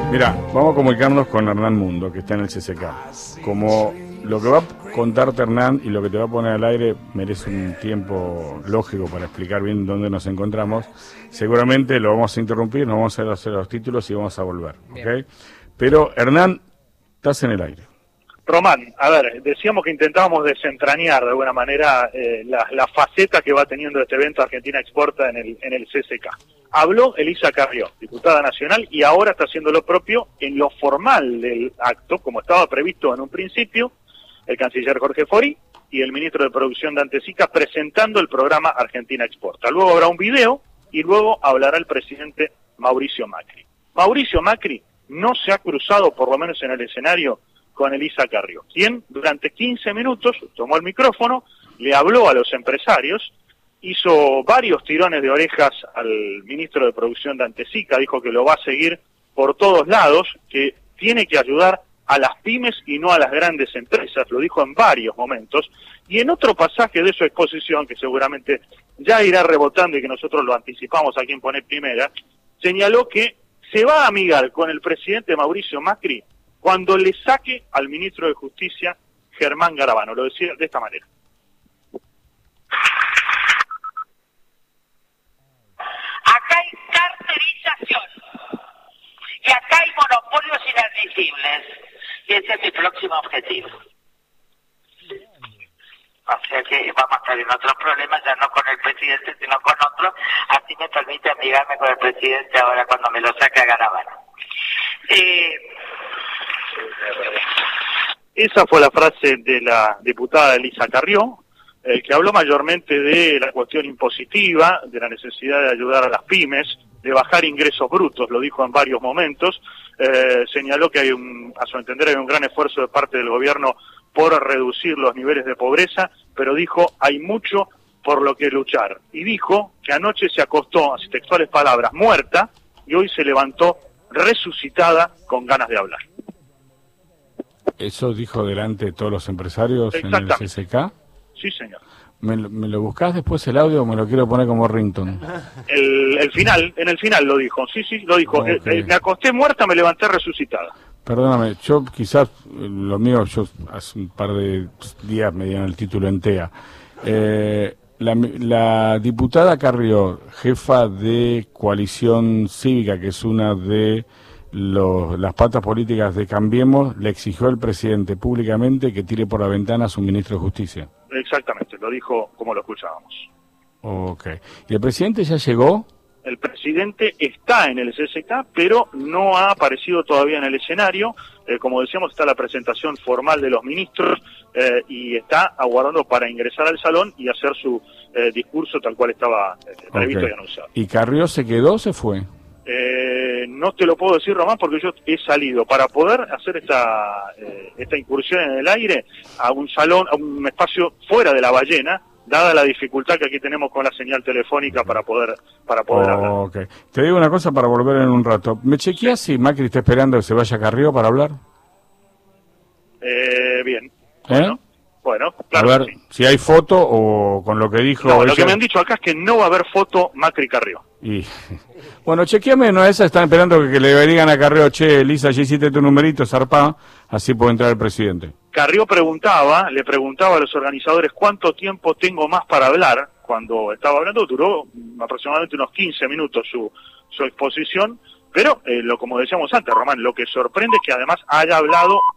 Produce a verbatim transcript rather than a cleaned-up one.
Mira, vamos a comunicarnos con Hernán Mundo, que está en el C C K. Como lo que va a contarte Hernán y lo que te va a poner al aire merece un tiempo lógico para explicar bien dónde nos encontramos, seguramente lo vamos a interrumpir, nos vamos a hacer los títulos y vamos a volver, ¿ok? Pero, Hernán, estás en el aire. Román, a ver, decíamos que intentábamos desentrañar de alguna manera eh, la, la faceta que va teniendo este evento Argentina Exporta en el, en el C C K. Habló Elisa Carrió, diputada nacional, y ahora está haciendo lo propio en lo formal del acto, como estaba previsto en un principio, el canciller Jorge Fori y el ministro de Producción Dante Sica presentando el programa Argentina Exporta. Luego habrá un video y luego hablará el presidente Mauricio Macri. Mauricio Macri no se ha cruzado, por lo menos en el escenario, con Elisa Carrió, quien durante quince minutos tomó el micrófono, le habló a los empresarios, hizo varios tirones de orejas al ministro de Producción Dante Sica, dijo que lo va a seguir por todos lados, que tiene que ayudar a las pymes y no a las grandes empresas, lo dijo en varios momentos, y en otro pasaje de su exposición, que seguramente ya irá rebotando y que nosotros lo anticipamos aquí en Poné Primera, señaló que se va a amigar con el presidente Mauricio Macri cuando le saque al ministro de Justicia, Germán Garabano. Lo decía de esta manera. Acá hay carterización y acá hay monopolios inadmisibles. Y ese es mi próximo objetivo. O sea que vamos a estar en otros problemas, ya no con el presidente, sino con otros. Así me permite amigarme con el presidente ahora cuando me lo saque a Garabano. Eh... Esa fue la frase de la diputada Elisa Carrió, eh, que habló mayormente de la cuestión impositiva, de la necesidad de ayudar a las pymes, de bajar ingresos brutos, lo dijo en varios momentos, eh, señaló que hay un, a su entender hay un gran esfuerzo de parte del gobierno por reducir los niveles de pobreza, pero dijo hay mucho por lo que luchar, y dijo que anoche se acostó, así textuales palabras, muerta, y hoy se levantó resucitada con ganas de hablar. ¿Eso dijo delante de todos los empresarios en el C C K? Sí, señor. ¿Me, ¿Me lo buscás después el audio o me lo quiero poner como ringtone? El, el final, en el final lo dijo, sí, sí, lo dijo. Okay. Eh, eh, me acosté muerta, me levanté resucitada. Perdóname, yo quizás, lo mío, yo hace un par de días me dieron el título en T E A. Eh, la, la diputada Carrió, jefa de Coalición Cívica, que es una de los, las patas políticas de Cambiemos, le exigió al presidente públicamente que tire por la ventana a su ministro de Justicia. Exactamente, lo dijo como lo escuchábamos. Ok. ¿Y el presidente ya llegó? El presidente está en el C C K, pero no ha aparecido todavía en el escenario. Eh, como decíamos, está la presentación formal de los ministros eh, y está aguardando para ingresar al salón y hacer su eh, discurso tal cual estaba eh, previsto okay. y anunciado. ¿Y Carrió se quedó o se fue? Eh, no te lo puedo decir, Román, porque yo he salido para poder hacer esta eh, esta incursión en el aire a un salón, a un espacio fuera de la ballena, dada la dificultad que aquí tenemos con la señal telefónica para poder para poder oh, hablar. Okay. Te digo una cosa para volver en un rato. ¿Me chequeás si Macri está esperando que se vaya Carrió para hablar? Eh, bien. ¿Eh? Bueno, bueno, claro. A ver, sí. si hay foto o con lo que dijo... No, ella... lo que me han dicho acá es que no va a haber foto Macri-Carrió. Y... Bueno, chequeame, no esa, están esperando que, que le digan a Carrió, che, Elisa, ya hiciste tu numerito, zarpá, así puede entrar el presidente. Carrió preguntaba, le preguntaba a los organizadores cuánto tiempo tengo más para hablar. Cuando estaba hablando duró aproximadamente unos quince minutos su, su exposición, pero eh, lo como decíamos antes, Román, lo que sorprende es que además haya hablado